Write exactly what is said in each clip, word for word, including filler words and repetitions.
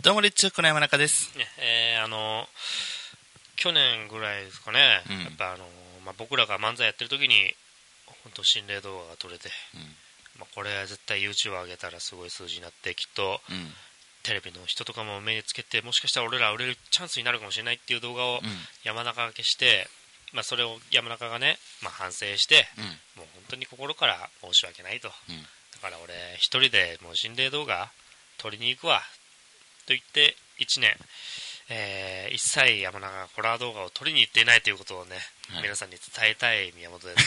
どうもリッチこの山中です、 ねえー、あの去年ぐらいですかね、 うん、 やっぱあの、まあ、僕らが漫才やってる時に本当心霊動画が撮れて、 うんまあ、これ絶対 YouTube 上げたらすごい数字になってきっと、 うん、 テレビの人とかも目つけてもしかしたら俺ら売れるチャンスになるかもしれないっていう動画を山中が消して、まあ、それを山中がね、まあ、反省して、 うん、 もう本当に心から申し訳ないと、 うん、 だから俺一人でもう心霊動画撮りに行くわと言っていちねん、えー、一切山中がホラー動画を撮りに行っていないということをね、はい、皆さんに伝えたい宮本です。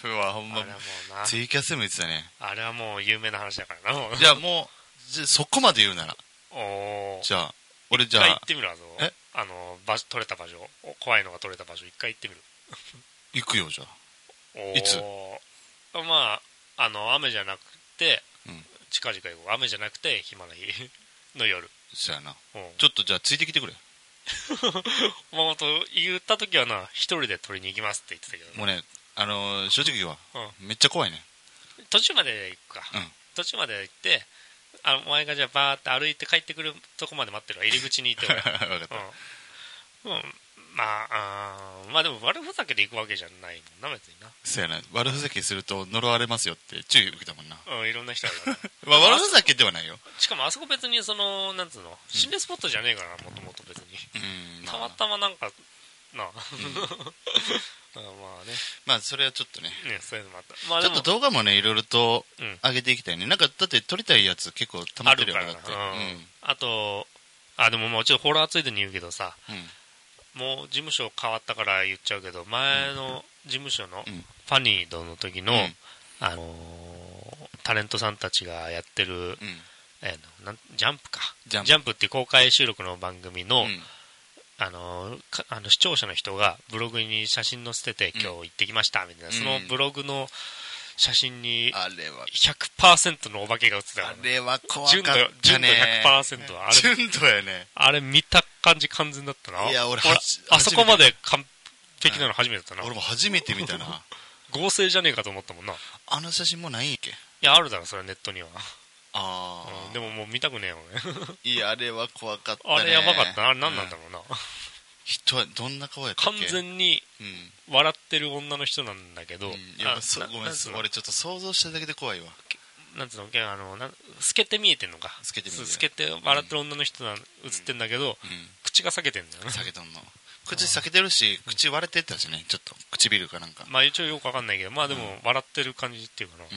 うわほんまあれはもうなツイキャスでも言ってたね。 あれはもう有名な話だからな。もうじゃあもうじゃそこまで言うならおじゃあ俺じゃあ一回行ってみるわぞ。えあの場撮れた場所怖いのが撮れた場所一回行ってみる。 行くよじゃあいつまああの雨じゃなくて、 うん、 近々行こう。雨じゃなくて暇な日の夜。 そうやな、うん、ちょっとじゃあついてきてくれ。 もうと言った時はな一人で取りに行きますって言ってたけど、ね、 もうねあのー、正直言うわ、うん、めっちゃ怖いね。途中まで行くか、 うん、 途中まで行ってあお前がじゃあバーって歩いて帰ってくるとこまで待ってるわ。入り口にいて分かった、うんうん、まああまあでも悪ふざけで行くわけじゃないもんな別にな。 そうやな悪ふざけすると呪われますよって注意受けたもんな。 うんいろんな人がまあ悪ふざけではないよ。しかもあそこ別にそのなんつうの心霊スポットじゃねえからもともと別に、うん、たまたまなんかなあ、うん、まあねまあそれはちょっとねねそういうのもあった、まあ、 ちょっと動画もねいろいろと上げていきたいね、うん、なんかだって撮りたいやつ結構溜まってるよね。あるからな、 うんうん、あとあでももうちょっとホラーついでに言うけどさ、うん、もう事務所変わったから言っちゃうけど前の事務所のファニードの時の、うん、あのー、タレントさんたちがやってる、うん、えー、なんジャンプかジャンプ、ジャンプっていう公開収録の番組の、うん、あのー、あの視聴者の人がブログに写真載せてて、うん、今日行ってきましたみたいな、そのブログの写真に ひゃくパーセント のお化けが写ってたから、ね、 あれは怖かったね。 純度 ひゃくパーセント はあれ純度やね。 あれ見た感じ完全だったな。 いや俺あそこまで完璧なの初めてだったな。 俺も初めて見たな。 合成じゃねえかと思ったもんな。 あの写真もないんけ。いやあるだろそれネットには。 ああ、 うん、でももう見たくねえよね。 いやあれは怖かったね。 あれやばかったな。あれ何なんだろうな、うん、 人はどんな顔やったっけ。 完全に笑ってる女の人なんだけど、うん、いやそごめん俺ちょっと想像しただけで怖いわ。 なんつうのあのな透けて見えてんのか。 透けて見えて透けて笑ってる女の人が映ってんだけど、うんうん、口が裂けてんだよね。 裂けとんの。口裂けてるし口割れてたしねちょっと唇かなんか。 まあ一応よくわかんないけどまあでも笑ってる感じっていうかな。うん、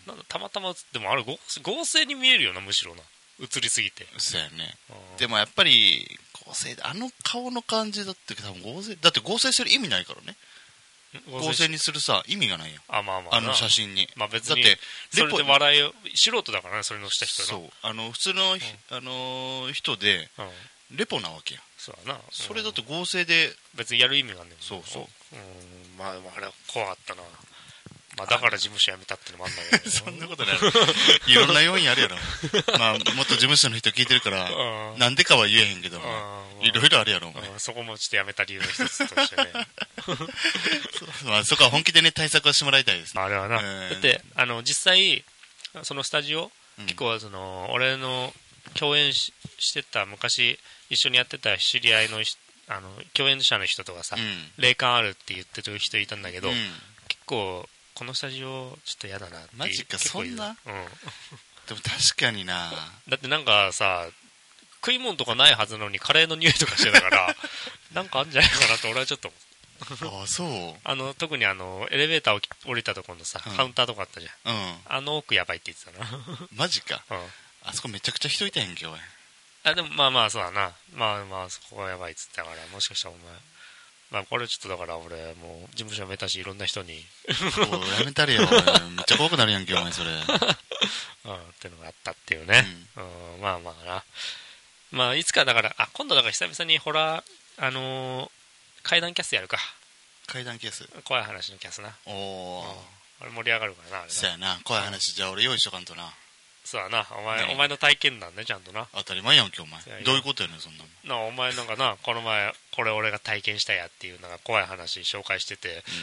なんかたまたま映ってもあれ合合成に見えるよなむしろな映りすぎて。 そうやね。でもやっぱり合成あの顔の感じだって多分合成だって合成する意味ないからね。合成にするさ意味がないよ。 あまあまああの写真に。 まあ別にだってそれで笑いを素人だからねそれのした人の。 そうあの普通の、うん、あの人で、うん、レポなわけや。 そうだな。 それだって合成で別にやる意味があんねん。 そうそう。 うんまああれは怖かったな。まあだから事務所辞めたってのもあんだけど。 そんなことない。いろんな要因あるやろ。まあもっと事務所の人聞いてるからなんでかは言えへんけどいろいろあるやろお前。 そこもちょっと辞めた理由の一つとしてね。 まあそこは本気でね対策はしてもらいたいですね。 あれはな。だってあの実際そのスタジオ、うん、結構その俺の共演 し, してた昔一緒にやってた知り合いのあの共演者の人とかさ、うん、霊感あるって言ってる人いたんだけど、うん、結構このスタジオちょっと嫌だなって。 マジかそんな、うん、でも確かにな。 だってなんかさ食い物とかないはずなのにカレーの匂いとかしてたからなんかあるんじゃないかなと俺はちょっとああそうあの特にあのエレベーターを降りたところのさ、うん、カウンターとかあったじゃん、うん、あの奥やばいって言ってたな。 マジか、うん、あそこめちゃくちゃ人いたやんけおい。 あでもまあまあそうだなまあまあそこはやばいっつったからもしかしたらお前まあこれちょっとだから俺もう事務所辞めたしいろんな人にやめたれよめっちゃ怖くなるやんけお前それ、うん、 ってのがあったっていうね、うんうん、まあまあなまあいつかだからあ今度だから久々にホラーあのー、怪談キャスやるか。 怪談キャス怖い話のキャスな。おお、うん、あれ盛り上がるからなあれな。 そうやな怖い話、うん、じゃあ俺用意しとかんとな。 そうだなお前、ね、お前の体験談ねちゃんとな。 当たり前やんけお前どういうことやねんそんなもんな。お前なんかなこの前これ俺が体験したやっていうなんか怖い話紹介してて、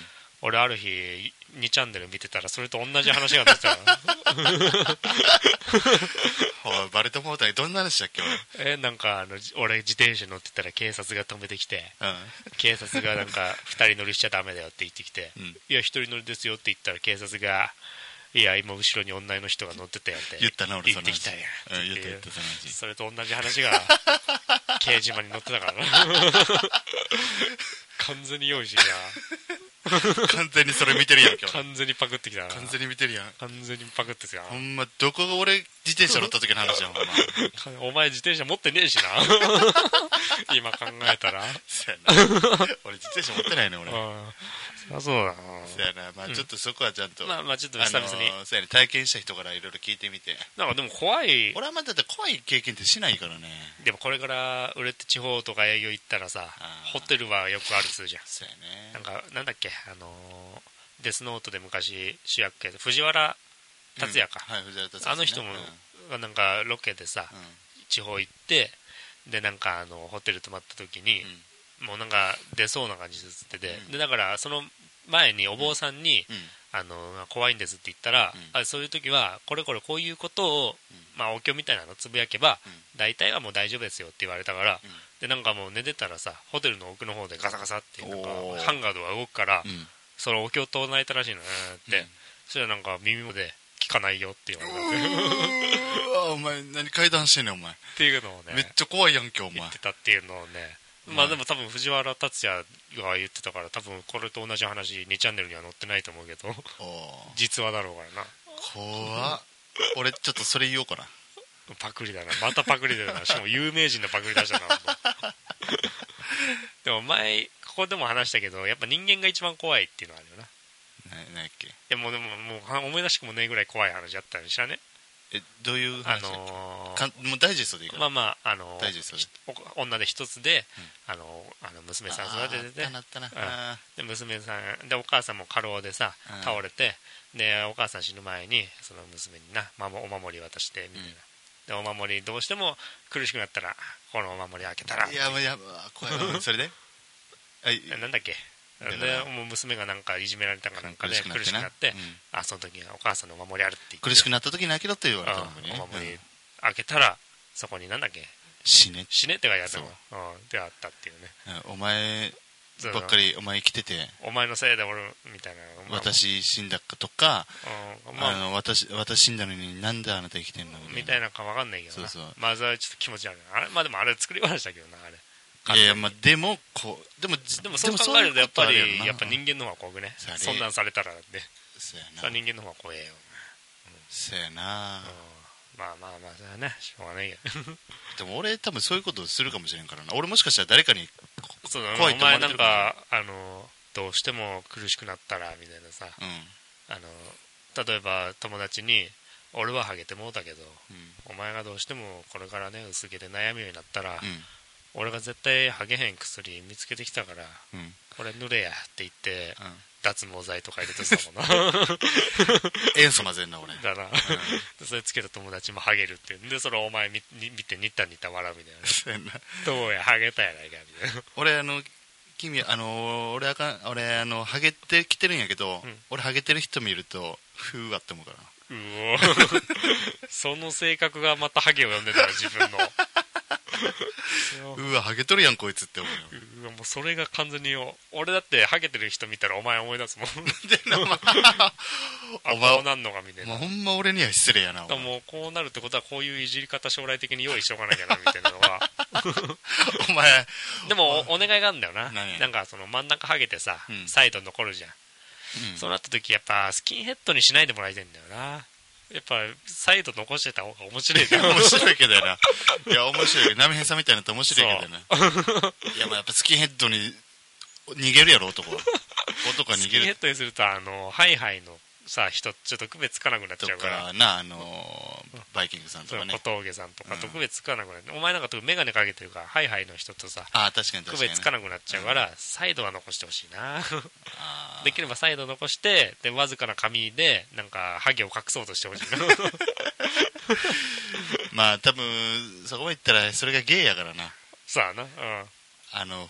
俺ある日にチャンネル見てたらそれと同じ話が出てたおいバレてもうたらどんな話だっけ俺えなんかあの俺自転車乗ってたら警察が止めてきて、うん、警察がなんかふたり乗りしちゃダメだよって言ってきて、うん、いやひとり乗りですよって言ったら警察がいや今後ろに女の人が乗ってたよって言ったな俺言ってきたやん、 うん、言った言ったその話それと同じ話が掲示板に載ってたからな完全に用意してきた完全にそれ見てるやん今日完全にパクってきたな完全に見てるやん完全にパクってきたほんまどこが俺自転車乗った時の話やんほんまお前自転車持ってねえしな今考えたらそうやな俺自転車持ってないね俺あそうだなそうやなまあちょっとそこはちゃんと、 うん、まあまあちょっと久々に、 あのー、そうやね体験した人からいろいろ聞いてみてなんかでも怖い俺はまだだって怖い経験ってしないからねでもこれから売れて地方とか営業行ったらさホテルはよくある数じゃんそうやねなんかなんだっけあのー、デスノートで昔主役系で藤原竜也か、 うんはい、藤原竜也、ね、 あの人も、うん、なんかロケでさ、うん、地方行ってでなんかあのホテル泊まった時に、うん、もうなんか出そうな感じでつってて、うん、でだからその前にお坊さんに、うん、あの怖いんですって言ったら、うん、あそういう時はこれこれこういうことを、うんまあ、お経みたいなのつぶやけば、うん、大体はもう大丈夫ですよって言われたから、うん、でなんかもう寝てたらさホテルの奥の方でガサガサってなんかハンガードが動くから、うん、そのお経唱えたらしいのねって、うん、それはなんか耳もで聞かないよって言われたお前何階段してんねんお前っていうのをねめっちゃ怖いやん今日お前言ってたっていうのをねまあでも多分藤原竜也が言ってたから多分これと同じ話にチャンネルには載ってないと思うけど実話だろうからな怖っ俺ちょっとそれ言おうかなパクリだなまたパクリだなしかも有名人のパクリ出したなでも前ここでも話したけどやっぱ人間が一番怖いっていうのはあるよなな何やっけいやもうでももう思い出しくもねえぐらい怖い話あったんで知らねえどういう話、あのー、かもうダイジェストでいいからまあまあ、あのー、 ダイジェストで女で一つで、うん、あのー、あの娘さん育てててなったな、うん、 で娘さんでお母さんも過労でさ倒れてでお母さん死ぬ前にその娘になお守り渡してみたいな、うん、でお守りどうしても苦しくなったらこのお守り開けたらいやもうや怖いそれでなんだっけでもう娘がなんかいじめられたかなんかで苦しくなって、うん、あその時にお母さんのお守りあるって言って苦しくなった時に開けろって言われたのに、 ね、お守り開けたらそこになんだっけ死ね死ねって書いてあったの、うん、であったっていうね、 うん、お前ばっかりお前生きててお前のせいで俺みたいな、 まあ、私死んだかとか、うんまあ、あの 私, 私死んだのになんであなた生きてんのみたいなか分かんないけどなそうそうまずはちょっと気持ち悪いあれまあでもあれ作り話だけどなあれいやいやまあでもこうでもでもそう考えるとやっぱりやっぱ人間の方が怖くねそんなんされたらねそうやなそれ人間の方が怖えよ、うん、 そうやな、 うん、まあまあまあそれはねしょうがないよでも俺多分そういうことするかもしれんからな俺もしかしたら誰かにそうだ怖いと思われてるかも。お前なんかあのどうしても苦しくなったらみたいなさ、うん、あの例えば友達に俺はハゲてもうたけど、うん、お前がどうしてもこれからね薄毛で悩むようになったら、うん俺が絶対ハゲへん薬見つけてきたから、うん、これ塗れやって言って、うん、脱毛剤とか入れてたもんな塩素混ぜんな俺だな、うん、それつけた友達もハゲるってでそれをお前見見てニッタニッタ笑うみたいなどうやハゲたやないかみたいな俺あの君あの俺あかん俺あのハゲてきてるんやけど、うん、俺ハゲてる人見るとふーわって思うからうおその性格がまたハゲを呼んでたら自分のうわハゲとるやんこいつって思うようわもうそれが完全に俺だってハゲてる人見たらお前思い出すもんでお前こうなんのかみたいな、 まあ、ほんま俺には失礼やなもうこうなるってことはこういういじり方将来的に用意しておかなきゃなみたいなのはお前でも お, お願いがあるんだよななんかその真ん中ハゲてさ、うん、サイド残るじゃん、うん、そうなった時やっぱスキンヘッドにしないでもらいたいんだよなやっぱサイド残してた方が面白いじゃん面白いけどやないや面白いけど波平さんみたいなって面白いけどないやまあやっぱスキンヘッドに逃げるやろ男は男は逃げるスキンヘッドにするとあのハイハイのさ人ちょっと区別つかなくなっちゃうからとかなあのー、バイキングさんとかね小峠さんとかと区別つかなくなって、うん、お前なんかメガネかけてるからハイハイの人とさあ確かに確かに、ね、 区別つかなくなっちゃうから、うん、サイドは残してほしいなできればサイド残してでわずかな髪でなんかハゲを隠そうとしてほしいなまあ多分そこまで言ったらそれがゲイやからなさあな、うん、 あの振っ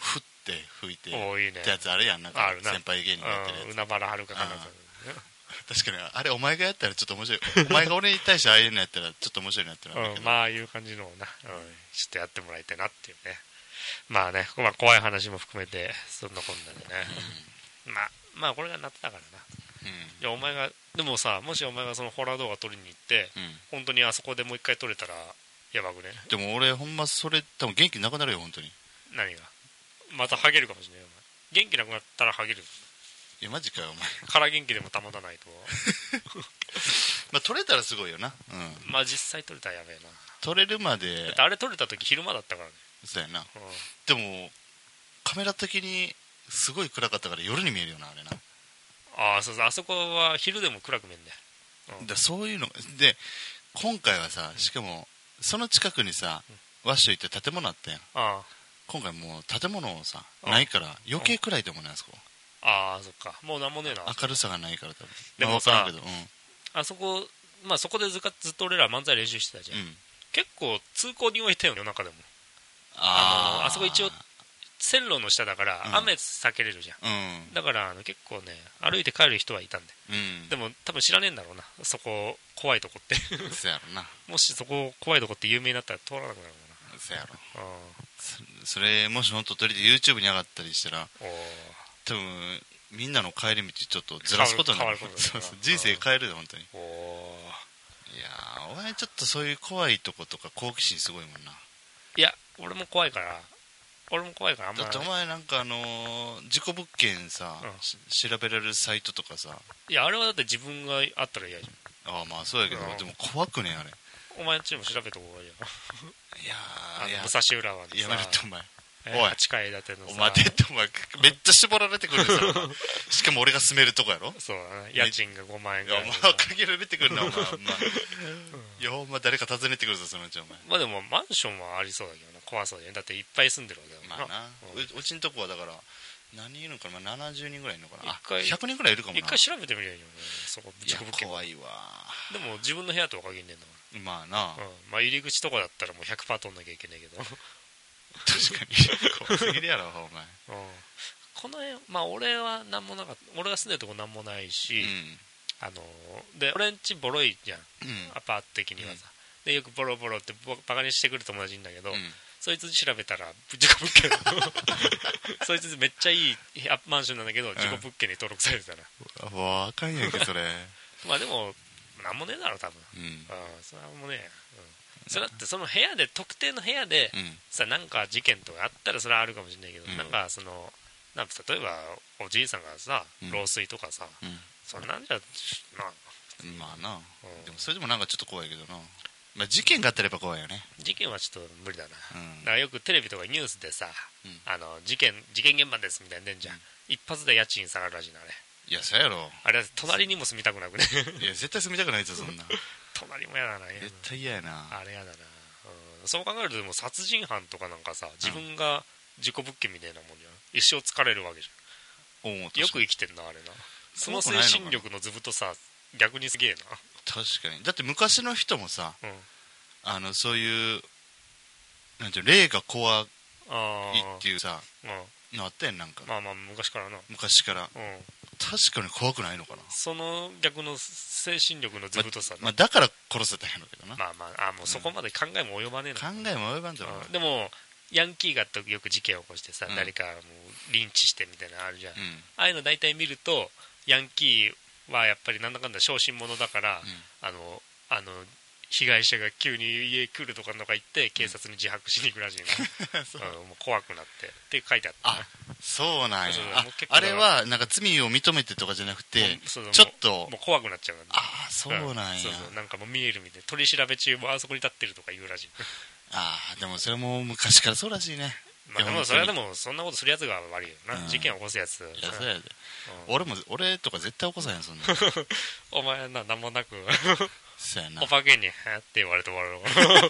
って吹いておいいねってやつあるやん、なんか先輩芸人がやってるやつ、 海原はるかかな。 確かにあれお前がやったらちょっと面白いお前が俺に対してああいうのやったらちょっと面白いなってなるけど、 うん、まあああいう感じのをな、うん、ちょっとやってもらいたいなっていうね。まあね、まあ、怖い話も含めてそんなこんなでね、うん、まあまあこれがなってたからな、うん、いやお前がでもさ、もしお前がそのホラー動画撮りに行って、うん、本当にあそこでもう一回撮れたらやばくね。 でも俺ほんまそれ多分元気なくなるよ本当に。 何がまたハゲるかもしれないよお前。元気なくなったらハゲる。 いやマジかよお前。 から元気でも保たないとまあ撮れたらすごいよな、うん、 まあ実際撮れたらやべえな。撮れるまでだってあれ撮れた時昼間だったからね。 そうやな、うん、でもカメラ的にすごい暗かったから夜に見えるよなあれな。 ああそうそう、あそこは昼でも暗く見えんだよ、うん、 だそういうので今回はさ、しかもその近くにさ、うん、ワッシュ行って建物あったやん。ああ今回もう建物をさないから余計暗いと思うねあそこ。 ああそっか、もうなんもねえな。 明るさがないから多分。 でもさ、まあ、分からんけど、うん、あそこまあそこでずかずっと俺ら漫才練習してたじゃん、うん、結構通行人はいたよ夜中でも。あのあそこ一応線路の下だから、うん、雨避けれるじゃん、うん、だからあの結構ね歩いて帰る人はいたんで、うん、でも多分知らねえんだろうなそこ怖いとこってそうやろな。 もしそこ怖いとこって有名になったら通らなくなるかな。 そうやろ、うん、そ, それもし本当撮りで YouTube に上がったりしたら多分みんなの帰り道ちょっとずらすことになる。そうそう人生変えるよ本当に。おいやお前ちょっとそういう怖いとことか好奇心すごいもんな。 いや俺も怖いから俺も怖いからあんまだってお前なんかあのー、事故物件さ、うん、調べられるサイトとかさ。 いやあれはだって自分があったら嫌じゃん。 ああまあそうやけど、うん、でも怖くねあれ。 お前んちも調べた方がいいやいやーいや武蔵浦和でさやめろってお前おいはちかい建てのさお前待ってお前めっちゃ絞られてくるよしかも俺が住めるとこやろ。 そうだね家賃がごまん円ぐらい。 いやお前限られてくるなお前お前いやお前誰か訪ねてくるぞそのうちお前。 まあでもマンションはありそうだけどな怖そうだよね。だっていっぱい住んでるわけだからな。まあな、うん、う, うちんとこはだから何人いるのかな、まあ、ななじゅうにんぐらいいるのかな。あひゃくにんぐらいいるかもな。一回調べてみりゃいいよねそこ。 いや怖いわ。 でも自分の部屋とは限んねえんだからまあな、 うん、まあ入り口とかだったらもう ひゃくパーセント 取んなきゃいけないけど確かに怖すぎるやろお前、 うん、この辺まあ俺は何もなかった。俺が住んでるとこ何もないし、うん、あので俺んちボロいじゃん、うん、アパート的にはさ、うん、でよくボロボロってバカにしてくる友達いるんだけど、うん、そいつ調べたら事故物件そいつめっちゃいいマンションなんだけど、うん、事故物件に登録されてたらわあかんやんけそれまあでもなんもねえだろ多分、うん、あそれはもうね、うん、それだってその部屋で特定の部屋で、うん、さなんか事件とかあったらそれはあるかもしれないけど、うん、なんかそのなんか例えばおじいさんがさ、うん、老衰とかさ、うん、そんなんじゃなまあな、うん、でもそれでもなんかちょっと怖いけどな。まあ、事件があったらやっぱ怖いよね。 事件はちょっと無理だな、うん、だからよくテレビとかニュースでさ、うん、あの事件事件現場ですみたいな出んじゃん、うん、一発で家賃下がるらしいなあれ。 いやそうやろあれ隣にも住みたくなくねいや絶対住みたくないぞそんな隣も嫌だな。 絶対嫌やなあれ嫌だな、うん、そう考えるとでも殺人犯とかなんかさ自分が事故物件みたいなもんじゃん。一生疲れるわけじゃん。よく生きてんなあれな。その精神力の図太さ逆にすげえな。 確かに。だって昔の人もさ、うん、あのそういうなんていう霊が怖いっていうさ、うん、のあったやんなんか。 まあまあ昔からな。 昔から、うん、確かに怖くないのかな。 その逆の精神力の図太さ、 ままあ、だから殺せたんやろうけどな。 まあまあ、あもうそこまで考えも及ばねえな、 うん、考えも及ばんじゃん、うん、 でもヤンキーがよく事件を起こしてさ、うん、誰かもうリンチしてみたいなのあるじゃん、うん、ああいうの大体見るとヤンキーはやっぱりなんだかんだ小心者だから、うん、あのあの被害者が急に家来るとかなんか言って警察に自白しに行くらしいな、うん、もう怖くなってって書いてあった、ね、 あそうなんや。 あ, あれはなんか罪を認めてとかじゃなくてちょっともうもう怖くなっちゃう。 あそうなんや、うん、そうそうなんかもう見えるみたいな。取り調べ中もあそこに立ってるとか言うらしいああでもそれも昔からそうらしいね。 まあ、でもそれはでもそんなことするやつが悪いよな、うん、事件を起こすやつ。 いやそうやで、うん、俺も俺とか絶対起こさへんそんなお前な何もなくそうやなお化けにはって言われて終わるの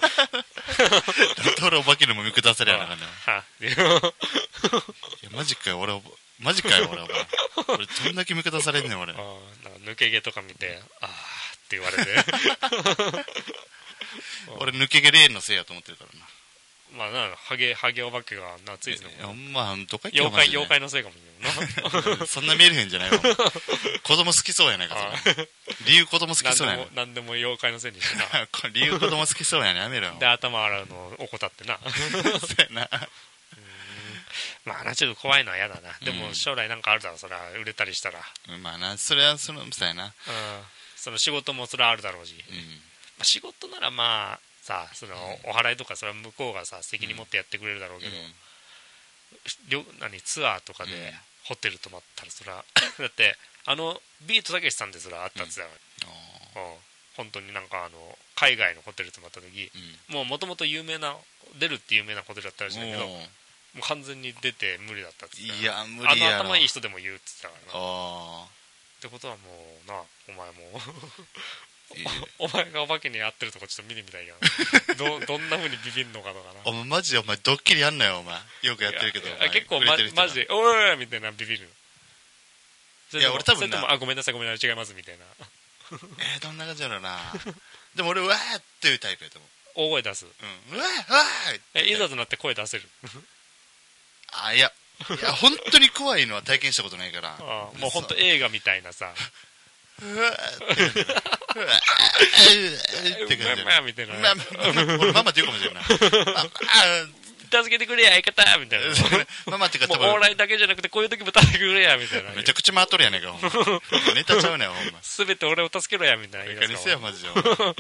俺お化けにも見下されやなかったいやマジかよ俺マジかよ俺俺どんだけ見下されんねん俺。あなんか抜け毛とか見てあーって言われて俺抜け毛レーンのせいやと思ってるからな。 まあなハゲハゲお化けがなついてるのもまあどか妖怪妖怪のせいかもしれないそんな見えるへんじゃないわ子供好きそうやないか理由子供好きそうやね何でも妖怪のせいにしてな理由子供好きそうやねやめろで頭洗うのを怠ってなそうやなまあなちょっと怖いのは嫌だな、うん、でも将来なんかあるだろうそれは売れたりしたらまあなそれはそのそうやな、うん、 その仕事もそれはあるだろうし、うんまあ、仕事ならまあさそのお払いとかそれは向こうがさ責任持ってやってくれるだろうけど、うん、何ツアーとかでホテル泊まったらそれはだってあのビートたけしさんですらあったっつだから、うんうん、本当になんかあの海外のホテル泊まった時、うん、もうもともと有名な出るって有名なホテルだったらしいんだけどもう完全に出て無理だったっつっていや無理やあの頭いい人でも言うっつったからなあってことはもうなお前もお前がお化けに会ってるとこちょっと見てみたいよど, どんな風にビビんのかとかなお前マジでお前ドッキリやんなよお前よくやってるけど結構マジでおいみたいなビビるいや俺多分なあごめんなさいごめんなさい違いますみたいなえー、どんな感じやろうなでも俺うわーっていうタイプやと思う大声出す、 うん、うわーうわーえいざとなって声出せるあいやいや本当に怖いのは体験したことないからあもう本当映画みたいなさうわーってうわーって感じママみたいな俺ママって言うかもしれない助けてくれや相方みたいなママってかもうオーライだけじゃなくてこういう時も助けてくれやみたいなめちゃくちゃ回っとるやねんかネタちゃうねんほんま全て俺を助けろやみたいなバカにせやマジで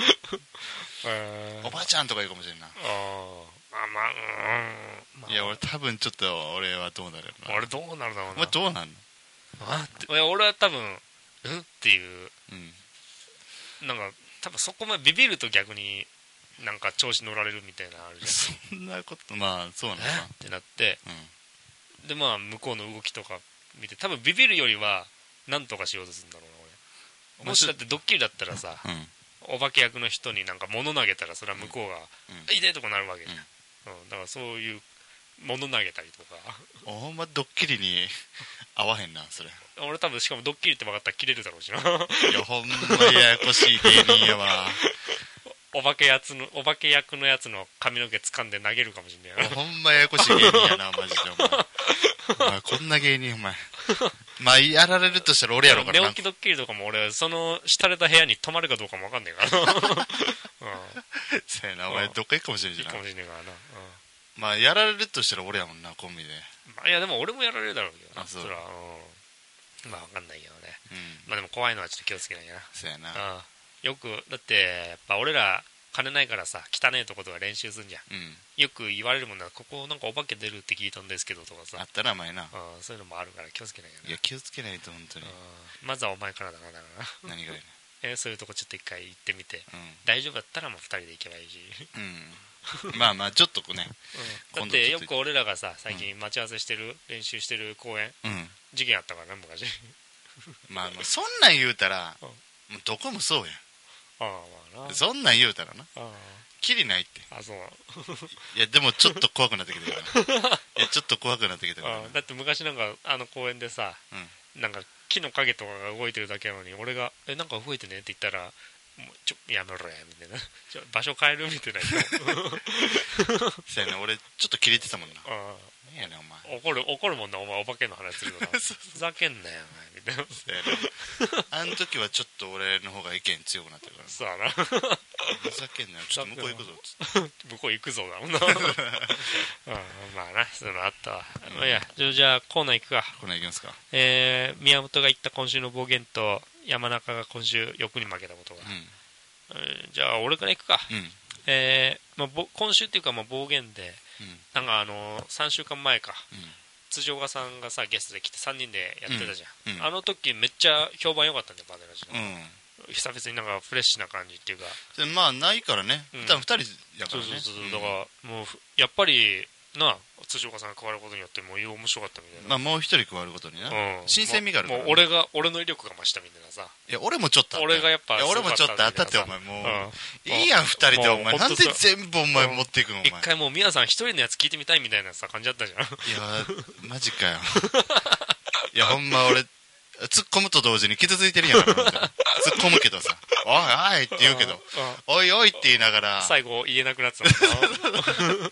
おばあちゃんとか言うかもしれんなああまあうん、まあ、 いや俺多分ちょっと俺はどうなるの俺どうなるだろうなお前どうなんのあっていや俺は多分うんっていう、うん、なんか多分そこまでビビると逆になんか調子乗られるみたいなのあるじゃんそんなことまあそうなのかってなって、うん、でまあ向こうの動きとか見て多分ビビるよりは何とかしようとするんだろうな俺もしだってドッキリだったらさ、うん、お化け役の人になんか物投げたらそれは向こうが、うん、痛いとこなるわけじゃん、うんうん、だからそういう物投げたりとかほんまドッキリに合わへんなそれ俺多分しかもドッキリって分かったら切れるだろうしないやほんまややこしい芸人やわお化けやつのお化け役のやつの髪の毛掴んで投げるかもしれないほんまややこしい芸人やなマジでお前お前こんな芸人お前まあやられるとしたら俺やろうからな寝起きドッキリとかも俺その廃れた部屋に泊まるかどうかも分かんねえから、うん、 そうやなお前どっか行くかもしれんじゃんかもしれねえからな、うん、 まあやられるとしたら俺やもんなコンビで、 まあ、いやでも俺もやられるだろうけどなあそうそら、うん、まあ分かんないけどね、うん、まあでも怖いのはちょっと気をつけないなそうやな、 うんよくだってやっぱ俺ら金ないからさ汚ねえとことか練習すんじゃん、うん、よく言われるもんなここなんかお化け出るって聞いたんですけどとかさあったな前な、うん、 そういうのもあるから気をつけないよな。 いや気をつけないと本当に、 うん、まずはお前からだなだからな何がいいえそういうとこちょっと一回行ってみて、うん、大丈夫だったらもうふたりで行けばいいし、 うん、まあまあちょっとこうね、 うん、だってよく俺らがさ最近待ち合わせしてる、うん、練習してる公園、うん、事件あったからね昔まあまあそんなん言うたら、うん、もうどこもそうやんああまあなそんなん言うたらなあキリないってあそういやでもちょっと怖くなってきてるからいやちょっと怖くなってきてるからだって昔なんかあの公園でさ、うん、なんか木の影とかが動いてるだけなのに俺がえなんか動いてねって言ったらもうちょやめろやみたいなちょ場所変えるみたいなそうやね俺ちょっとキレてたもんなあいやねお前怒る怒るもんなお前お化けの話するのなふざけんなよお前みたいなあの時はちょっと俺の方が意見強くなってるからそうだなふざけんなよちょっと向こう行くぞっつ向こう行くぞだもんな、うん、まあなそういうのあったわ、うん、いやじゃあコーナー行くかコーナー行きますかえー、宮本が言った今週の暴言と山中が今週欲に負けたことが、うんえー、じゃあ俺から行くか、うんえーまあ、今週っていうかまあ暴言で、うん、なんかあのー、さんしゅうかんまえか、うん、辻岡さんがさゲストで来てさんにんでやってたじゃん、うんうん、あの時めっちゃ評判良かったんだよバネラジの、うん、久々になんかフレッシュな感じっていうかまあないからね、うん、多分ふたりやからねそうそうそう、うん、だからもうやっぱりな辻岡さんが変わることによってもう面白かったみたいなまあもう一人加わることにな、うん、新鮮味があるから、 ね、もう俺が俺の威力が増したみたいなさいや俺もちょっとあった俺がやっぱいや俺もちょっとあったってお前もう、うん、いいやんふたりでお前なんで全部お前持っていくのお前一回もう宮さん一人のやつ聞いてみたいみたいなさ感じだったじゃんいやマジかよいやほんま俺突っ込むと同時に傷ついてるやん突っ込むけどさおいおいって言うけどおいおいって言いながら最後言えなくなってたで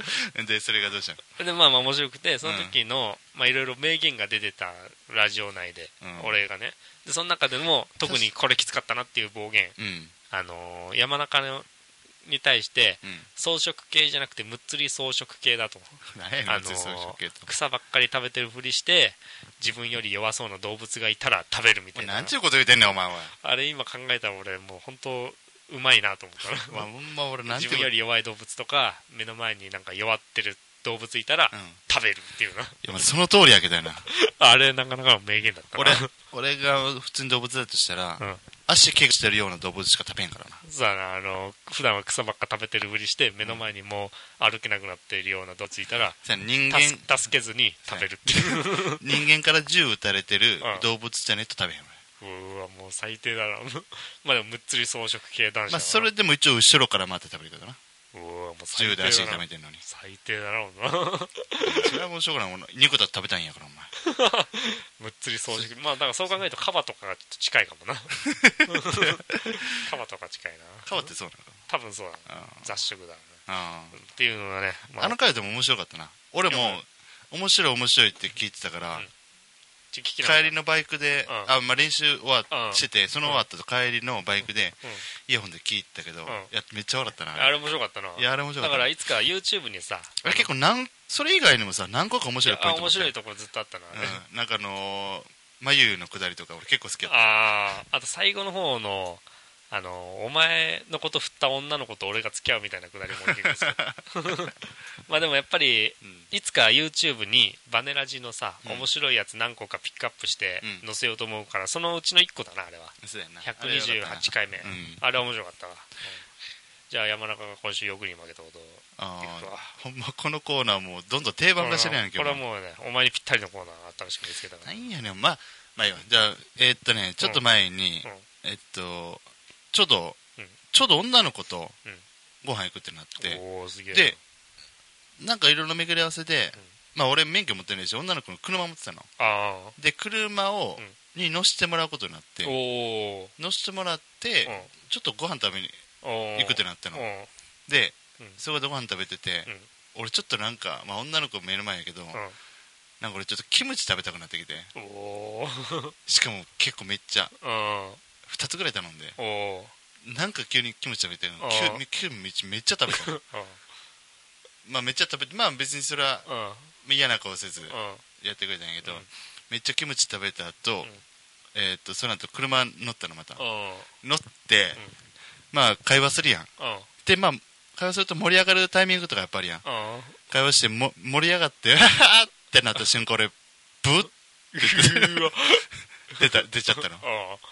でそれがどうしたの？ でまあまあ面白くて、その時の、うん、まあいろいろ名言が出てたラジオ内で、うん、俺がね、でその中でも特にこれきつかったなっていう暴言、うん、あのー、山中のに対して、うん、草食系じゃなくてむっつり草食系だと、あのー、草ばっかり食べてるふりして自分より弱そうな動物がいたら食べるみたいな。 なんちゅうこと言うてんねんお前は。 あれ今考えたら俺もう本当うまいなと思ったらまあ、まあ、俺なんて自分より弱い動物とか目の前になんか弱ってる動物いたら、うん、食べるっていうな。いやその通りやけどやなあれなかなかの名言だったな。 俺俺が普通に動物だとしたら、うん、足怪我してるような動物しか食べんからな。 そうだな、あの普段は草ばっか食べてるふりして目の前にもう歩けなくなっているような動物いたら、うん、人間助けずに食べるっていう人間から銃撃たれてる動物じゃねえと食べへんわ。 うわもう最低だなまあでもむっつり草食系男子だな。まあそれでも一応後ろから待って食べるからな。 うわもう最低だな。 銃で足で食べてんのに最低だなそれはもうしょうがない。肉だと食べたいんやからお前むっつり草食。まあだからそう考えるとカバとかがちょっと近いかもなカバとか近いな。 カバってそうなの？ 多分そうだな。雑食だなっていうのがね、 まあ、あの回でも面白かったな。俺も面白い面白いって聞いてたから、うん、帰りのバイクで、うん、あまあ、練習終わってて、うん、その終わったと帰りのバイクで、うん、イヤホンで聞いたけど、うん、やめっちゃ笑ったな。 あれ面白かったな。 いやあれ面白かった。 だからいつか YouTube にさ、 あれ結構なんそれ以外にもさ何個か面白いポイント面白いところずっとあったな、 うん、なんかあのー、眉のくだりとか俺結構好きやった。 ああと最後の方のあのお前のこと振った女の子と俺が付き合うみたいなくだりも結構好きまあでもやっぱり、うん、いつか YouTube にバネラジのさ、うん、面白いやつ何個かピックアップして載せようと思うから、うん、そのうちのいっこだなあれは。 そうやな。 ひゃくにじゅうはちかいめ あれ,、うん、あれは面白かったわ、うん、じゃあ山中が今週欲に負けたことをあほんまこのコーナーもうどんどん定番化してるやんけ。 これはもうねお前にぴったりのコーナーがあったらしく見つけたから。 なんやねんまあまあいいわ。じゃあえー、っとねちょっと前に、うん、えっとちょうどちょうど女の子とご飯行くってなって、 うん、おすげえ。 でなんかいろいろ巡り合わせで、うん、まあ俺免許持ってないし女の子の車持ってたの。 あで車を、うん、に乗せてもらうことになって、 お乗せてもらって、うん、ちょっとご飯食べに行くってなったの。で、うん、そこでご飯食べてて、うん、俺ちょっとなんか、まあ、女の子目の前やけど、うん、なんか俺ちょっとキムチ食べたくなってきて、 おしかも結構めっちゃ、 うん、 ふたつぐらい頼んで、 おなんか急にキムチ食べてるの。キムチめっちゃ食べたのまあめっちゃ食べて、まあ別にそれは嫌な顔せずやってくれたんやけど、うん、めっちゃキムチ食べた後、うん、えー、っとその後車乗ったのまた乗って、うん、まあ会話するやん。でまあ会話すると盛り上がるタイミングとかやっぱりやん。会話しても盛り上がってってなった瞬間俺ブッって出た出ちゃったの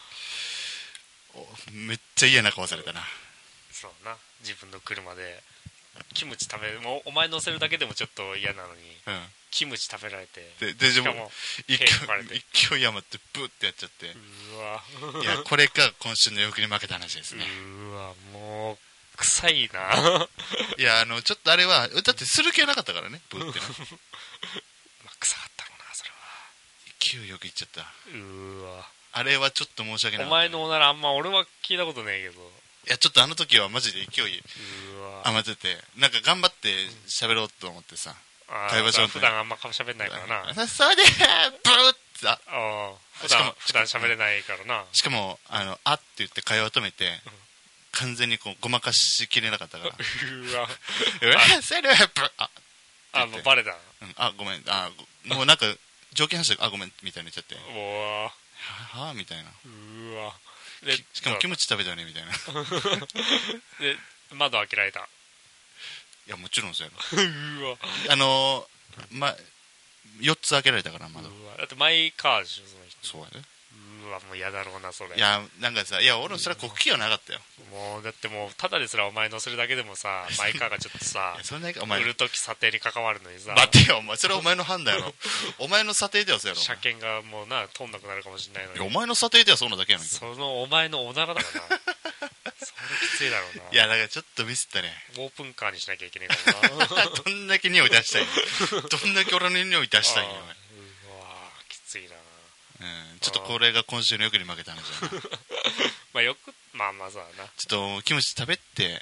めっちゃ嫌な顔されたな。 そうな自分の車でキムチ食べもうお前乗せるだけでもちょっと嫌なのに、うん、キムチ食べられてででしかも勢い余ってブッってやっちゃってうわいやこれが今週の欲に負けた話ですね。 うわもう臭いないやあのちょっとあれはだってする気はなかったからねブッってなまあ臭かったろうなそれは。 勢いよくいっちゃった。 うわあれはちょっと申し訳ない。 お前のおならあんま俺は聞いたことないけど。 いやちょっとあの時はマジで勢い余っててなんか頑張って喋ろうと思ってさ、 うん、会話しようと普段あんま喋んないからな。 それでブーってああ普段普段喋れないからな。 しかもあのあって言って会話を止めて、うん、完全にこうごまかしきれなかったからうわそれでブーああもうバレた、うん、 あごめんあもうなんか条件反射あごめんみたいに言っちゃってうわははみたいな。 うわでしかもキムチ食べたねみたいなで窓開けられた。いやもちろんそうやろうわあのー、まよっつ開けられたから窓。 うわだってマイカーでしょその人。 そうやで。 うわもう嫌だろうなそれ。 いやなんかさいや俺もそれは国旗はなかったよ。 もうだってもうただですらお前乗せるだけでもさマイカーがちょっとさそんなお前売るとき査定に関わるのにさ待てよお前それはお前の判断やろお前の査定ではそうやろ。 車検がもうな通んなくなるかもしれないのにお前の査定ではそうなだけやのにそのお前のおならだからなそれきついだろうな。 いやだからちょっとミスったね。 オープンカーにしなきゃいけないからなどんだけ匂い出したいのどんだけ俺の匂い出したいの。うわきついな。 うん、ちょっとこれが今週の欲に負けた話だなまあよくまあまあそうだな。 ちょっとキムチ食べて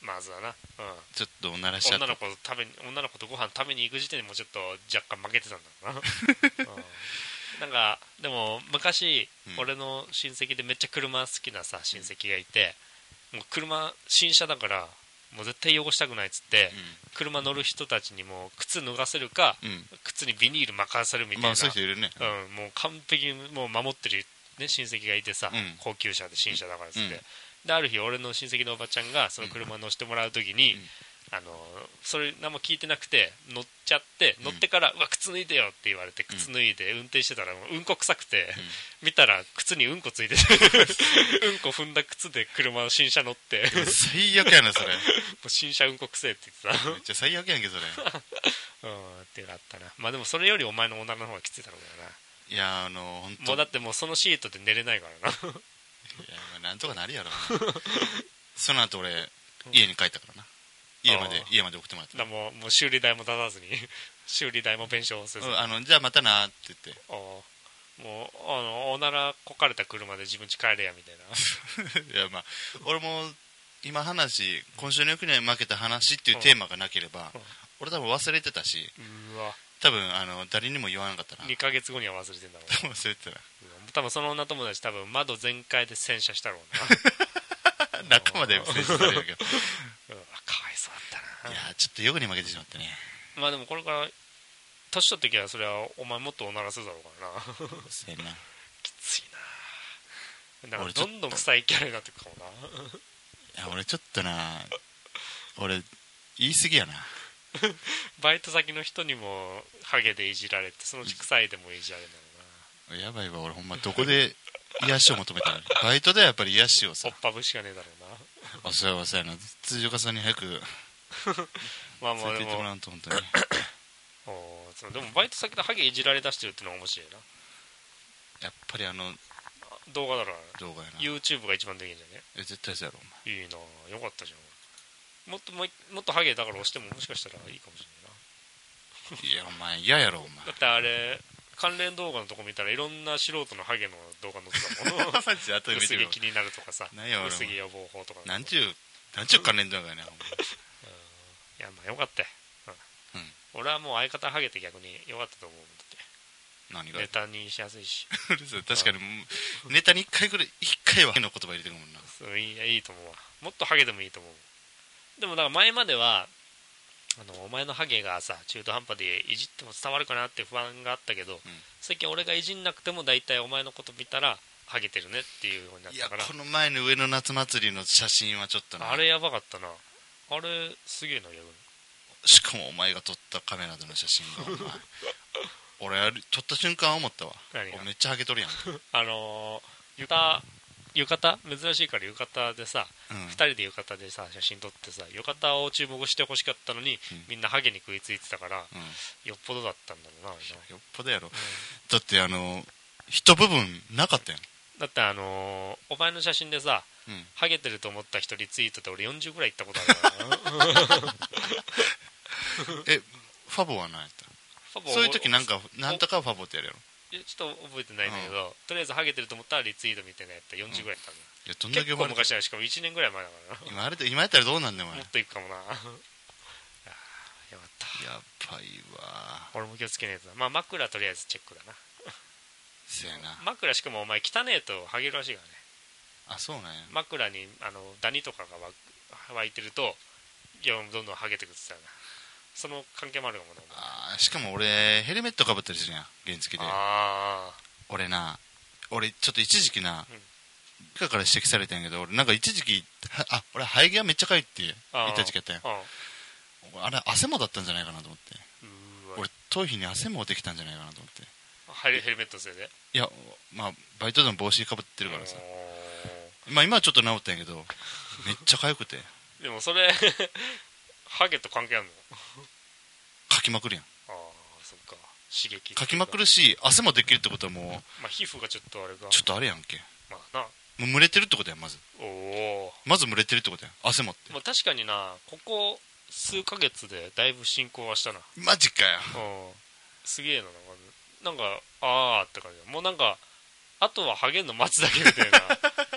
まずはな、うん、 ちょっとおならしちゃった。 女の子と食べ女の子とご飯食べに行く時点でもうちょっと若干負けてたんだろうな、うん、なんかでも昔、うん、俺の親戚でめっちゃ車好きなさ親戚がいて、もう車新車だからもう絶対汚したくないっつって、うん、車乗る人たちにも靴脱がせるか、うん、靴にビニール巻かせるみたいな、 まあそういう人いるね、 うん、もう完璧にもう守ってる、ね、親戚がいてさ、うん、高級車で新車だからっつって、うん、である日俺の親戚のおばちゃんがその車乗せてもらう時に、うん、あのそれ何も聞いてなくて乗っちゃって、乗ってから、うん、うわ靴脱いでよって言われて靴脱いで運転してたらうんこ臭くて、うん、見たら靴にうんこついててうんこ踏んだ靴で車の新車乗って最悪やなそれもう新車うんこ臭いって言ってためっちゃ最悪やんけそれうんっていうのあったな。まあでもそれよりお前の女の方がきついだろうな。 いやあの本当もうだってもうそのシートで寝れないからないやまあなんとかなるやろその後俺家に帰ったからな、家まで家まで送ってもらった。 だもうもう修理代も出さずに修理代も弁償せず、うん、 あのじゃあまたなって言って、 あもうあのおならこかれた車で自分家帰れやみたいないやまあ俺も今話今週の翌年負けた話っていうテーマがなければ、うんうん、俺多分忘れてたし、 うわ多分あの誰にも言わなかったな。 にかげつごには忘れてんだろう多分忘れてたな、 うん、多分その女友達多分窓全開で洗車したろうな中まで洗車されるけどうわかわいそうだったな。 いやちょっと欲に負けてしまってね。 まあでもこれから年取ってきたらそれはお前もっとおならするだろうからなそうやなきついな。だからどんどん臭いキャラになっていくかもな。 いや俺ちょっとな俺言い過ぎやなバイト先の人にもハゲでいじられてそのうち臭いでもいじられるんだろうな。 やばいわ俺ほんまどこで癒しを求めたらバイトではやっぱり癒しをさおっぱぶしかねえだろうな。 あそうやわそうやな通常家さんに早くまあまあでももらうと本当におそのでもバイト先でハゲいじられ出してるってのは面白いな。 やっぱりあの動画だろ動画やな YouTube が一番できんじゃねえ絶対そうやろお前。いいなよかったじゃん。もっとももっとハゲだから押してももしかしたらいいかもしれないな。 いやお前嫌やろお前。 だってあれ関連動画のとこ見たらいろんな素人のハゲの動画載ってたもんマジ後で見て薄毛気になるとかさ薄毛予防法とかなんちゅうなんちゅう関連動画やねん。いやまあよかったよ、うんうん、俺はもう相方ハゲて逆によかったと思うんだって。 何がネタにしやすいし確かにネタにいっかいぐらいいっかいはハゲの言葉入れてくるもんな。 そういい、いいと思うわ。もっとハゲでもいいと思う。でもだから前まではあのお前のハゲがさ中途半端でいじっても伝わるかなって不安があったけど、うん、最近俺がいじんなくても大体お前のこと見たらハゲてるねっていう風になったから。 いやこの前の上野夏祭りの写真はちょっとなあれやばかったな。あれすげえな逆に。 しかもお前が撮ったカメラでの写真がお前俺あれ撮った瞬間思ったわ。めっちゃハゲとるやんあのー、浴衣浴衣珍しいから浴衣でさ、うん、ふたりで浴衣でさ写真撮ってさ浴衣を注目してほしかったのに、うん、みんなハゲに食いついてたから、うん、よっぽどだったんだろうな。 よっぽどやろ、うん、だってあの一部分なかったやん。 だってあのー、お前の写真でさ、うん、ハゲてると思った人リツイートで俺よんじゅうぐらい行ったことあるからえファボは何やったそういう時なんかなんとかファボってやるやろ。 いやちょっと覚えてないんだけど、うん、とりあえずハゲてると思ったらリツイートみたいなやったらよんじゅうぐらいやったんだ、うん、いやどんだけ結構昔だよ。しかもいちねんぐらい前だからな。 今あれで今やったらどうなんだよお前。 もっといくかもなやばかったやばいわ。 俺も気をつけねえとな。まあ枕とりあえずチェックだなせやな。 枕しかもお前汚ねえとハゲるらしいからね。 あそうなんや。 枕にあのダニとかが湧いてるとどんどんハゲてくって言ったよな。その関係もあるかもね。 あしかも俺ヘルメットかぶったりするやん原付で。あ俺な俺ちょっと一時期な部下、うん、から指摘されたんやけど俺なんか一時期あ俺生え際めっちゃかいって言った時期やったやん。 あ, あれ汗もだったんじゃないかなと思って。俺頭皮に汗もできたんじゃないかなと思って。 ヘルメットせいで。 いやまあバイトでも帽子かぶってるからさまあ今はちょっと治ったんやけどめっちゃかゆくてでもそれハゲと関係あるの？ かきまくるやん。 ああそっか刺激かきまくるし汗もできるってことはもうまあ皮膚がちょっとあれがちょっとあれやんけ。 まあなもう蒸れてるってことやんまず。 おおまず蒸れてるってことやん汗もって。 まあ確かになここ数ヶ月でだいぶ進行はしたな。 マジかよ。 うんすげえななんかあーって感じ。もうなんかあとはハゲんの待つだけみたいな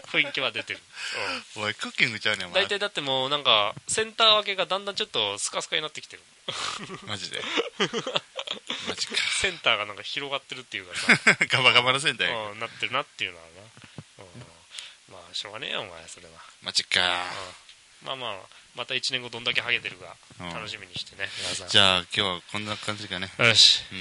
雰囲気は出てる、 うん、おいクッキングちゃうねんお前大体だってもうなんかセンター分けがだんだんちょっとスカスカになってきてるマジでマジかセンターがなんか広がってるっていうかさガバガバのセンターや、 うん、なってるなっていうのはな、うん、まあしょうがねえよお前それはマジか、 うん、まあまあまたいちねんごどんだけハゲてるか楽しみにしてね、 皆さんじゃあ今日はこんな感じかねよし、うん、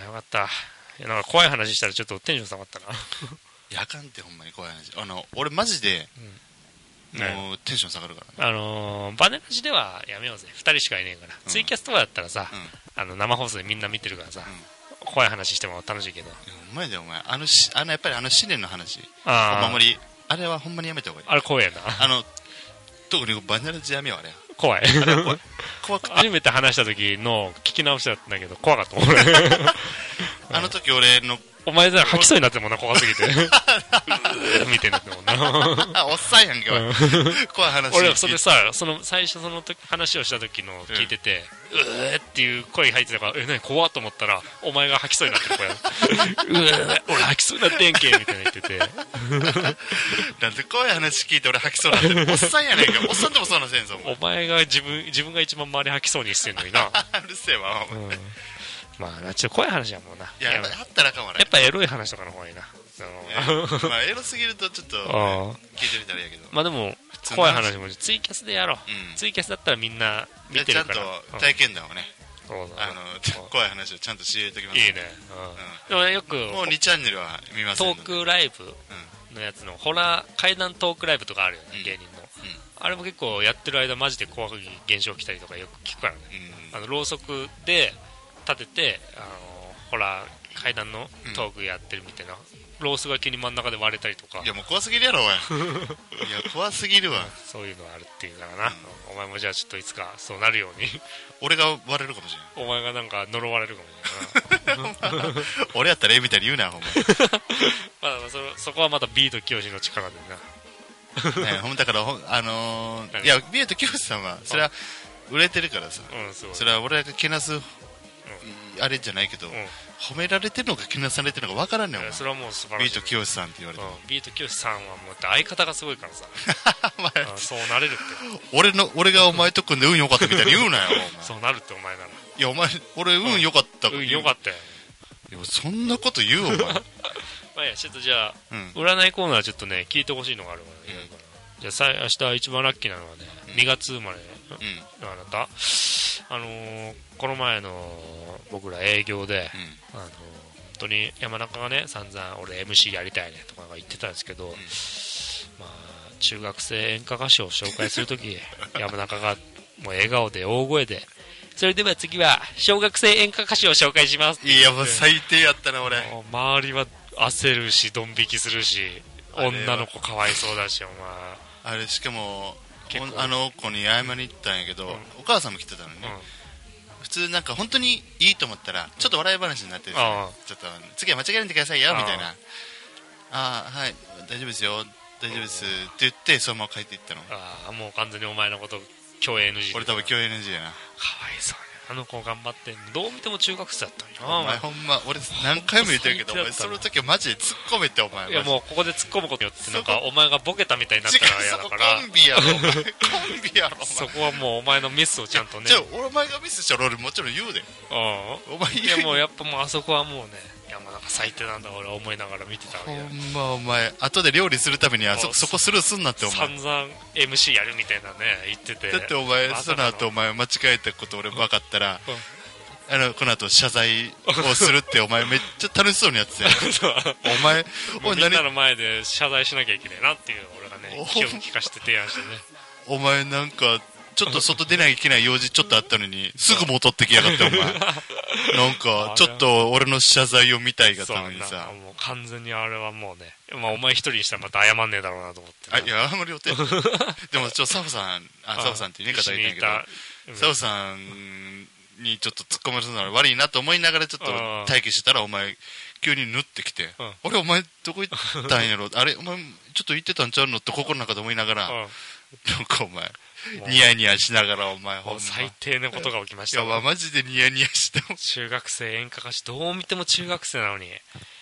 よかったいやなんか怖い話したらちょっとテンション下がったなやかんってほんまに怖い話あの俺マジで、うん、もうテンション下がるからねあのー、バネラジではやめようぜふたりしかいねえから、うん、ツイキャスとかだったらさ、うん、あの生放送でみんな見てるからさ、うん、怖い話しても楽しいけどお前でお前あのしあのやっぱりあの試練の話お守りあれはほんまにやめた方がいいあれ怖いやなあの特にバネラジやめようあれ怖いあれ怖い怖くて初めて話した時の聞き直しだったんだけど怖かった俺あの時俺のお前さ吐きそうになってるもんな怖すぎて見てんだってもんなおっさんやんけ、うん、怖い話俺それさその最初その時話をした時の聞いてて、うん、うーっていう声入ってたからえ何怖っと思ったらお前が吐きそうになってる子やうー俺吐きそうになってんけみたいな言っててなんで怖い話聞いて俺吐きそうになってるおっさんやねんけおっさんでもそうなせんぞお前が自分自分が一番周り吐きそうにしてんのになうるせえわお前、うんまあ、ちょっと怖い話やもんな。 いや、やっぱあったらかもね。 やっぱエロい話とかの方がいいな。 まあ、エロすぎるとちょっと、ね、聞いてみたらいいやけど。 まあでも、怖い話もツイキャスでやろう。うん、ツイキャスだったらみんな見てるから。 ちゃんと体験談をね、うん、あの怖い話をちゃんと仕入れておきます。 いいね。うん、でもよく、 もうにチャンネルは見ますトークライブのやつの、ホラー怪談トークライブとかあるよね、うん、芸人の、うん。あれも結構やってる間マジで怖い現象来たりとかよく聞くからね。うん、あのろうそくで立てて、あのホラー怪談のトークやってるみたいな、うん、ロースが急に真ん中で割れたりとかいやもう怖すぎるやろおいいや怖すぎるわそういうのあるっていうからな、うん、お前もじゃあちょっといつかそうなるように俺が割れるかもしれないお前がなんか呪われるかもしれない俺やったらええみたいに言うなほんままあ そ, そこはまたビートきよしの力でなねほんだからあのー、いやビートきよしさんはそれは売れてるからさ、うん、すごいそれは俺がけなすあれじゃないけど、うん、褒められてるのかけなされてるのか分からんねんお前それはもう素晴らしいビートきよしさんって言われて、うん、 ビートきよしさんはもう相方がすごいからさそうなれるって俺の俺がお前と組んで運良かったみたいに言うなよお前そうなるってお前ならいやお前俺運良かった、 うん、運良かったよいやそんなこと言うお前まあいやちょっとじゃあ、うん、占いコーナーちょっとね聞いてほしいのがあるから、ねうん、じゃあ明日一番ラッキーなのはね、うん、にがつ生まれ、うん、あなたあのー、この前の僕ら営業で、うん、あのー、本当に山中がね散々俺 エムシー やりたいねとか言ってたんですけど、うん、まあ中学生演歌歌手を紹介するとき山中がもう笑顔で大声でそれでは次は小学生演歌歌手を紹介しますっていやもう最低やったな俺周りは焦るしドン引きするし女の子かわいそうだしお前あれしかもあの子に謝りに行ったんやけど、うん、お母さんも来てたのにね、うん、普通なんか本当にいいと思ったらちょっと笑い話になってるんですよ、ちょっと次は間違えないでくださいよみたいなああはい大丈夫ですよ大丈夫ですって言ってそのまま帰っていったのああもう完全にお前のこと共演 エヌジー俺多分共演 エヌジー やなかわいそうねあの子頑張ってんどう見ても中学生だったんやお前ほんま俺何回も言ってるけどお前その時はマジで突っ込めってお前いやもうここで突っ込むことによってなんかお前がボケたみたいになったら嫌だからコンビやろお前コンビやろそこはもうお前のミスをちゃんとねじゃあお前がミスしたら俺もちろん言うでうんお前いやもうやっぱもうあそこはもうねいやもうなんか最低なんだ俺は思いながら見てたわけほんまお前後で料理するためには そ, そこスルーすんなってお前散々 エムシー やるみたいなね言っててだってお前その後お前間違えたこと俺分かったら、うんあのこの後謝罪をするってお前めっちゃ楽しそうにやってたよお前おみんなの前で謝罪しなきゃいけないなっていう俺がね気を利かして提案してねお前なんかちょっと外出なきゃいけない用事ちょっとあったのにすぐ戻ってきやがってお前なんかちょっと俺の謝罪を見たいがためにさもう完全にあれはもうね、まあ、お前一人にしたらまた謝んねえだろうなと思ってあいや謝る予定でもちょっとサフさんあサフさんっていうね方いたんやけどサフさんにちょっと突っ込まれるのは悪いなと思いながらちょっと待機してたらお前急に縫ってきて、うん、あれお前どこ行ったんやろあれお前ちょっと行ってたんちゃうのって心の中で思いながら、うん、なんかお前ニヤニヤしながらお前ほんま最低なことが起きましたいやマジでニヤニヤして中学生演歌歌手どう見ても中学生なのに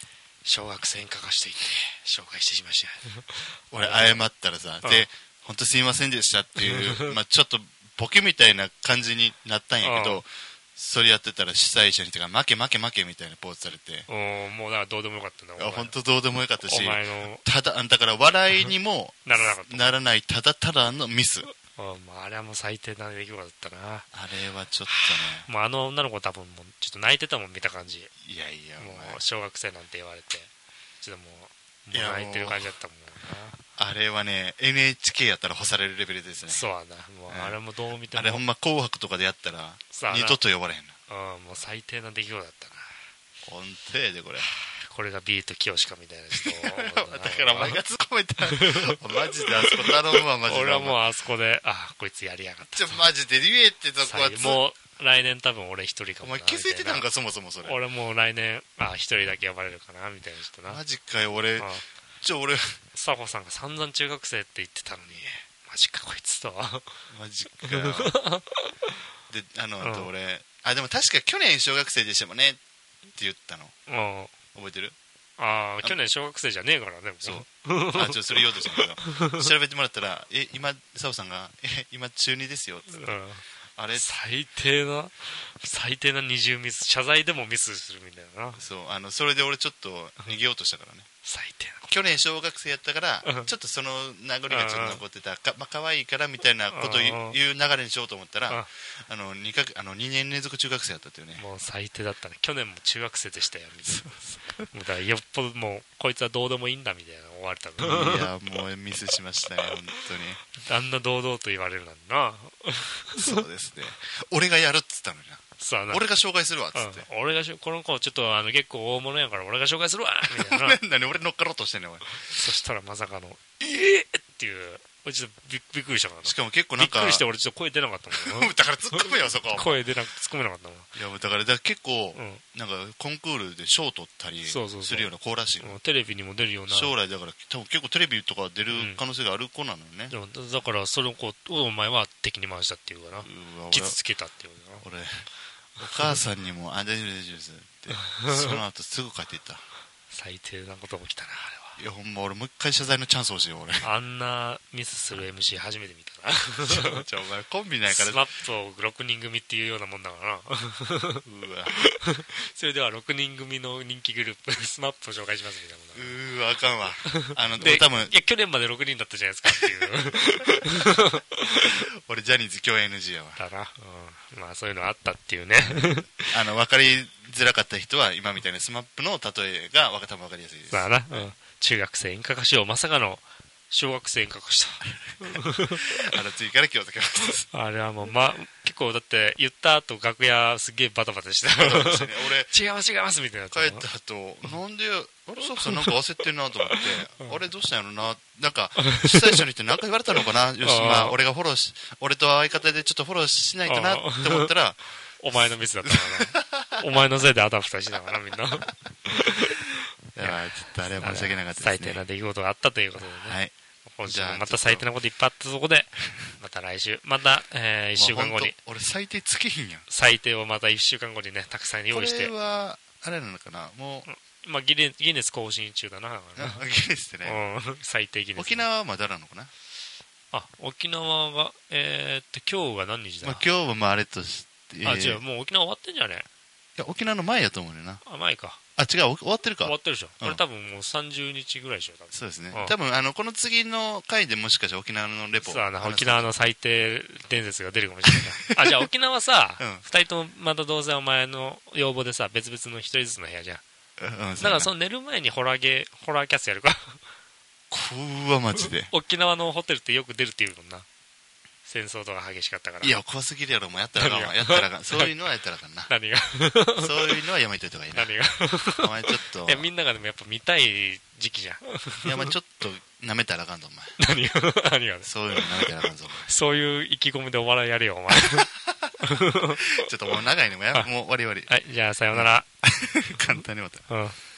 小学生に書かしていって紹介してしまいました俺謝ったらさ、で本当すいませんでしたっていうまあちょっとボケみたいな感じになったんやけど、それやってたら主催者にとか負け負け負けみたいなポーズされて、 おもうだからどうでもよかったんだ。 本当どうでもよかったし、 お前のただだから笑いにもならなかった、 ならないただただのミス。 あ, あれはもう最低な出来事だったな。 あれはちょっとね、もうあの女の子多分もうちょっと泣いてたもん見た感じ。 いやいやもう小学生なんて言われてちょっともう、もう泣いてる感じだったもんな。 あれはね エヌエイチケー やったら干されるレベルですね。 そうだな、もうあれもどう見ても、 あれほんま紅白とかでやったら二度と呼ばれへんな。うん、もう最低な出来事だったな。 本当やでこれ。 これがビート清かみたいな人だからお前が突っ込めたマジであそこ頼むわマジで。 俺はもうあそこであこいつやりやがった。 ちょマジで言えってとこはもう来年多分俺一人かもな。 お前気づいてたんかそもそもそれ。 俺もう来年あ一人だけ呼ばれるかなみたいな人な。 マジかよ俺。ちょ俺サホさんが散々中学生って言ってたのにマジかこいつとマジかよであの、うん、あと俺あでも確か去年小学生でしたもんねって言ったの、うん、覚えてる？ ああ去年小学生じゃねえからね。 そうあちょっとそれ言おうとしたけど調べてもらったらえ今サホさんがえ今中にですよって、うん、あれ最低な最低な二重ミス謝罪でもミスするみたいな。 そうあのそれで俺ちょっと逃げようとしたからね最低な去年小学生やったからちょっとその名残がちょっと残ってたか、まあ、可愛いからみたいなことを言う流れにしようと思ったらあの 2, かあのにねん連続中学生やったっていうね。 もう最低だったね。去年も中学生でしたよみたいなだからよっぽどもうこいつはどうでもいいんだみたいな思われたの。 いやもうミスしましたね本当に。 あんな堂々と言われるなんてなそうですね俺がやるっつったのにな。俺が紹介するわっつって、 うん、俺がしこの子ちょっとあの結構大物やから俺が紹介するわみたいな何俺乗っかろうとしてんねんお前。 そしたらまさかのえーっていう俺ちょっと び, びっくりしたからな。 しかも結構なんかびっくりして俺ちょっと声出なかったもんだから突っ込めよそこ声出なく突っ込めなかったもん。 いやだからだから結構、うん、なんかコンクールで賞取ったりするような子らしいの。 テレビにも出るような将来だから多分結構テレビとか出る可能性がある子なのよね、 うん、だからそれをこうお前は敵に回したっていうかな傷つけたっていうかな。 俺お母さんにもあ大丈夫大丈夫ですってその後すぐ帰っていった最低なこと起きたなあれは。 いやほんま俺もう一回謝罪のチャンス欲しいよ俺。 あんなミスする エムシー 初めて見たなちょお前コンビないからスマップをろくにん組っていうようなもんだからなうわそれではろくにん組の人気グループスマップを紹介しますみたいな。 うーわあかんわあので多分いや去年までろくにんだったじゃないですかっていう俺ジャニーズ共演 エヌジー やわだな、うん、まあそういうのあったっていうねあの分かりづらかった人は今みたいなスマップの例えが多分分かりやすいです。 だな、うん、中学生演歌歌手をまさかの小学生演歌歌手あの次から気をつけますあれはもう、ま、結構だって言った後楽屋すげえバタバタしてた俺違います違いますみたいな帰った後なんであれサフさんなんか焦ってんなと思って、うん、あれどうしたんやろななんか主催者に言って何か言われたのかなよしまあ俺がフォローし俺と相方でちょっとフォローしないとなって思ったらお前のミスだったからなお前のせいであたふたしてたからなみんないやちょっとあれは申し訳なかったですね。 最低な出来事があったということでね、 はい、 今週もまた最低なこといっぱいあったとこでまた来週また、えー、いっしゅうかんごに、まあ、 俺最低つけひんやん。 最低をまたいっしゅうかんごにねたくさん用意して。 これはあれなのかなもう、まあ、ギネギネス更新中だなギネスってね、 うん、最低ギネス。 沖縄はまだなのかな。 あ沖縄がえー、っと今日が何日だ、 まあ、今日はまああれとして、 えー、あ違うもう沖縄終わってんじゃねいや沖縄の前やと思うねんな。 あ前かあ違う終わってるか。 終わってるでしょ、うん、これ多分もうさんじゅうにちぐらいでしょ多分。 そうですね、 うん、 多分あのこの次の回でもしかしたら沖縄のレポそうな沖縄の最低伝説が出るかもしれないあじゃあ沖縄さ、うん、ふたりともまたどうせお前の要望でさ別々のひとりずつの部屋じゃん、うん、だからその寝る前にホラーゲーホラーキャスやるかうわマジで沖縄のホテルってよく出るっていうもんな戦争とか激しかったから。 いや怖すぎるやろもうやったらあかんわやったらあかんそういうのはやったらあかんな何がそういうのはやめといた方がいいな。 何がお前ちょっといやみんながでもやっぱ見たい時期じゃんいやまあちょっと舐めたらあかんぞお前何が何がそういうの舐めたらあかんぞお前そういう意気込みでお笑いやれよお前ちょっともう長いねもうやもう終わり終わり。 はいじゃあさようなら簡単に終わった。うん